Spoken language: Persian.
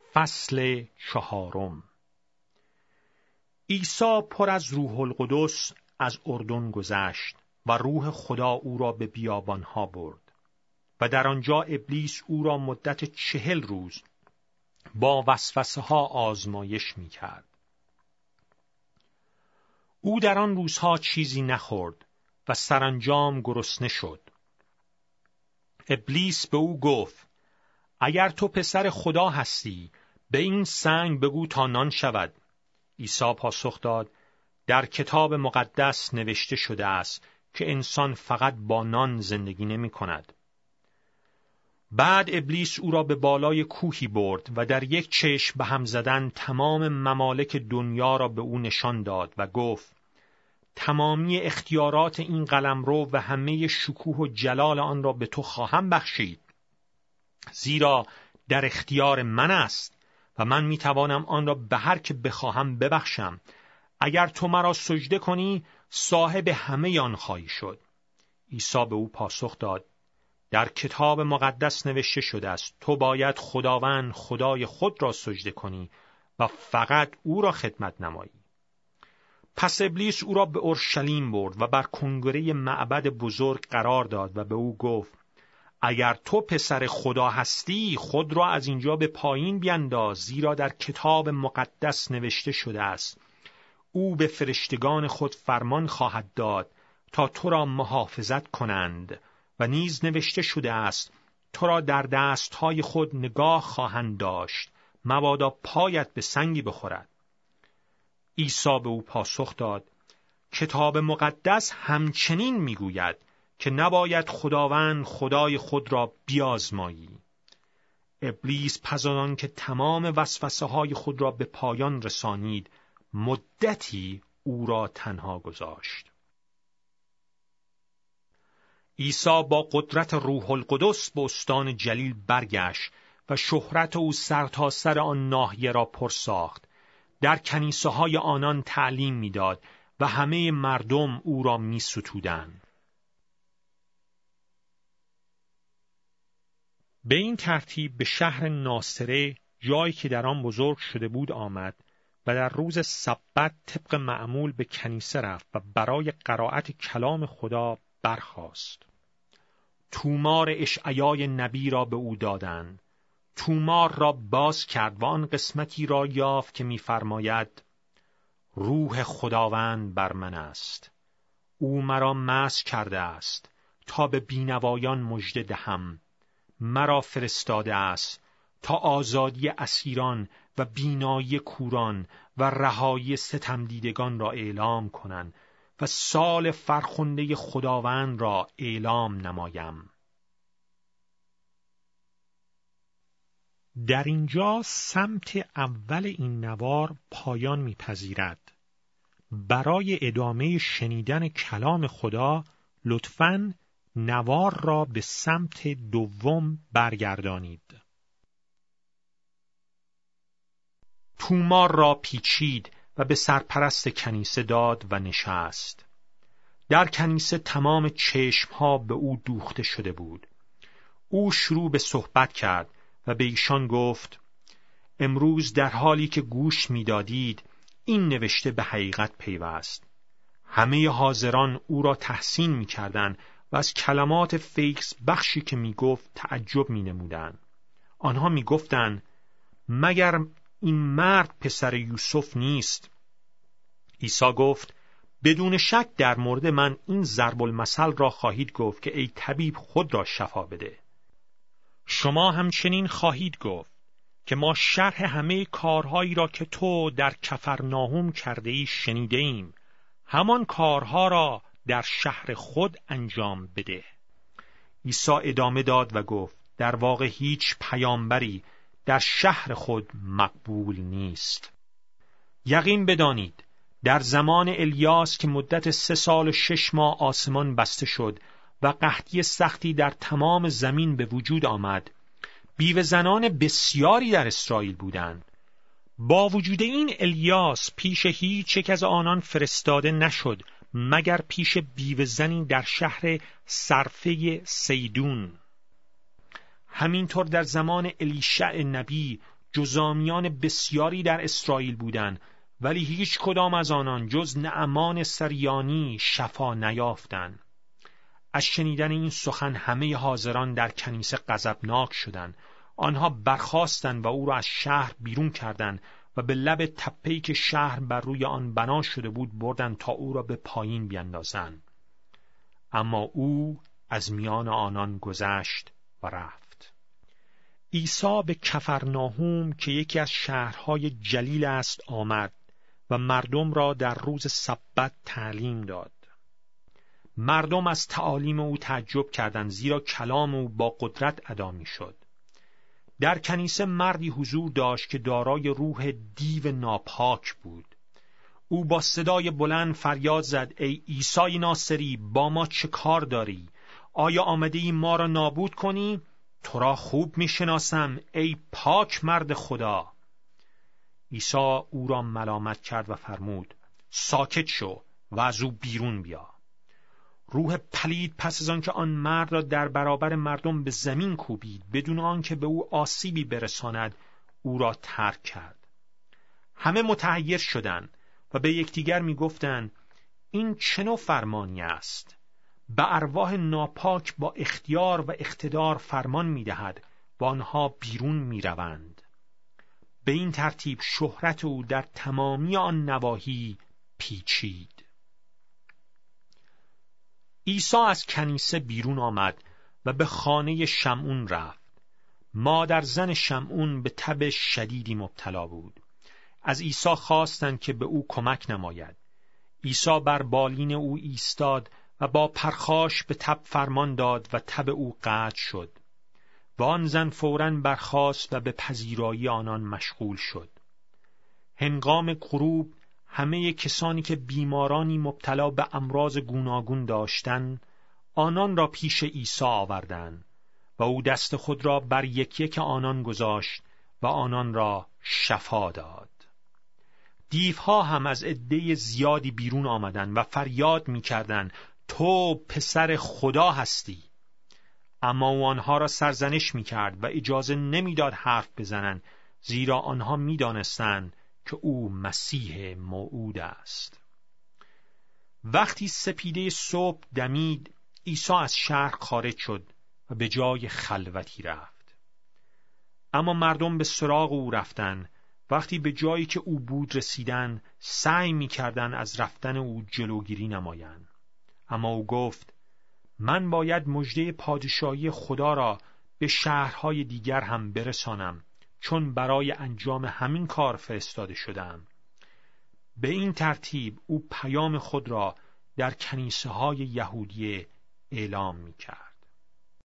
فصل 4. عیسی پر از روح القدس از اردن گذشت و روح خدا او را به بیابانها برد و در آنجا ابلیس او را مدت 40 روز با وسوسه ها آزمایش می کرد. او در آن روزها چیزی نخورد و سرانجام گرسنه شد. ابلیس به او گفت: اگر تو پسر خدا هستی، به این سنگ بگو تا نان شود. عیسی پاسخ داد: در کتاب مقدس نوشته شده است که انسان فقط با نان زندگی نمی کند. بعد ابلیس او را به بالای کوهی برد و در یک چشم به هم زدن تمام ممالک دنیا را به او نشان داد و گفت: تمامی اختیارات این قلمرو و همه شکوه و جلال آن را به تو خواهم بخشید، زیرا در اختیار من است و من می توانم آن را به هر که بخواهم ببخشم. اگر تو مرا سجده کنی، صاحب همه آن خواهی شد. عیسی به او پاسخ داد: در کتاب مقدس نوشته شده است تو باید خداوند خدای خود را سجده کنی و فقط او را خدمت نمایی. پس ابلیس او را به اورشلیم برد و بر کنگره معبد بزرگ قرار داد و به او گفت: اگر تو پسر خدا هستی، خود را از اینجا به پایین بینداز، زیرا در کتاب مقدس نوشته شده است او به فرشتگان خود فرمان خواهد داد تا تو را محافظت کنند و نیز نوشته شده است تو را در دستهای خود نگاه خواهند داشت، مبادا پایت به سنگی بخورد. عیسی به او پاسخ داد: کتاب مقدس همچنین میگوید که نباید خداوند خدای خود را بیازمایی. ابلیس پس از آن که تمام وسوسه های خود را به پایان رسانید، مدتی او را تنها گذاشت. عیسی با قدرت روح القدس به استان جلیل برگشت و شهرت او سرتاسر آن ناحیه را پر ساخت. در کنیسه های آنان تعلیم میداد و همه مردم او را می ستودند. به این ترتیب به شهر ناصره، جایی که در آن بزرگ شده بود، آمد و در روز سبت طبق معمول به کنیسه رفت و برای قرائت کلام خدا برخاست. تومار اشعیای نبی را به او دادند. تومار را باز کرد و آن قسمتی را یافت که می‌فرماید: روح خداوند بر من است، او مرا مسح کرده است تا به بینوایان مژده دهم، مرا فرستاده است تا آزادی اسیران و بینایی کوران و رهایی ستمدیدگان را اعلام کنند و سال فرخنده خداوند را اعلام نمایم. در اینجا سمت اول این نوار پایان می‌پذیرد. برای ادامه شنیدن کلام خدا لطفاً نوار را به سمت دوم برگردانید. تومار را پیچید و به سرپرست کنیسه داد و نشست. در کنیسه تمام چشمها به او دوخته شده بود. او شروع به صحبت کرد و به ایشان گفت: امروز در حالی که گوش می‌دادید، این نوشته به حقیقت پیوست. همه حاضران او را تحسین می‌کردند و از کلمات فیض بخشی که می‌گفت تعجب می‌نمودند. آنها می‌گفتند: مگر این مرد پسر یوسف نیست؟ عیسی گفت: بدون شک در مورد من این ضرب المثل را خواهید گفت که ای طبیب خود را شفا بده. شما همچنین خواهید گفت که ما شرح همه کارهایی را که تو در کفرناهم کرده ای شنیده ایم، همان کارها را در شهر خود انجام بده. عیسی ادامه داد و گفت: در واقع هیچ پیامبری در شهر خود مقبول نیست. یقین بدانید در زمان الیاس که مدت 3 سال و 6 ماه آسمان بسته شد و قحطی سختی در تمام زمین به وجود آمد، بیوه زنان بسیاری در اسرائیل بودند. با وجود این الیاس پیش هیچ یک از آنان فرستاده نشد مگر پیش بیوه زنی در شهر صرفه سیدون. همینطور در زمان الیشع نبی جزامیان بسیاری در اسرائیل بودند، ولی هیچ کدام از آنان جز نعمان سریانی شفا نیافتند. از شنیدن این سخن همه حاضران در کنیسه غضبناک شدند. آنها برخاستند و او را از شهر بیرون کردند و به لب تپه‌ای که شهر بر روی آن بنا شده بود بردند تا او را به پایین بیندازند. اما او از میان آنان گذشت و رفت. عیسی به کفرناهوم که یکی از شهرهای جلیل است آمد و مردم را در روز سبت تعلیم داد. مردم از تعالیم او تعجب کردند، زیرا کلام او با قدرت ادا می‌شد. در کنیسه مردی حضور داشت که دارای روح دیو ناپاک بود. او با صدای بلند فریاد زد: ای عیسی ناصری، با ما چه کار داری؟ آیا آمده‌ای ما را نابود کنی؟ تو را خوب می‌شناسم ای پاک مرد خدا. عیسی او را ملامت کرد و فرمود: ساکت شو و از او بیرون بیا. روح پلید پس از آنکه آن مرد را در برابر مردم به زمین کوبید بدون آنکه به او آسیبی برساند، او را ترک کرد. همه متحیر شدند و به یکدیگر می‌گفتند: این چه نوع فرمانی است؟ به ارواح ناپاک با اختیار و اقتدار فرمان می‌دهد و آنها بیرون می‌روند. به این ترتیب شهرت او در تمامی آن نواحی پیچید. عیسی از کنیسه بیرون آمد و به خانه شمعون رفت. مادر زن شمعون به تب شدیدی مبتلا بود. از عیسی خواستند که به او کمک نماید. عیسی بر بالین او ایستاد و با پرخاش به تب فرمان داد و تب او قطع شد. و آن زن فوراً برخاست و به پذیرایی آنان مشغول شد. هنگام غروب همه کسانی که بیمارانی مبتلا به امراض گوناگون داشتند، آنان را پیش عیسی آوردند و او دست خود را بر یک یک آنان گذاشت و آنان را شفا داد. دیوها هم از عده زیادی بیرون آمدند و فریاد می‌کردند: تو پسر خدا هستی. اما او آنها را سرزنش می‌کرد و اجازه نمی‌داد حرف بزنند، زیرا آنها می‌دانستند که او مسیح موعود است. وقتی سپیده صبح دمید، عیسی از شهر خارج شد و به جای خلوتی رفت. اما مردم به سراغ او رفتند. وقتی به جایی که او بود رسیدند، سعی می‌کردند از رفتن او جلوگیری نمایند. اما او گفت: من باید مژده پادشاهی خدا را به شهرهای دیگر هم برسانم، چون برای انجام همین کار فرستاده شدم. به این ترتیب او پیام خود را در کنیسه‌های یهودیه اعلام می‌کرد.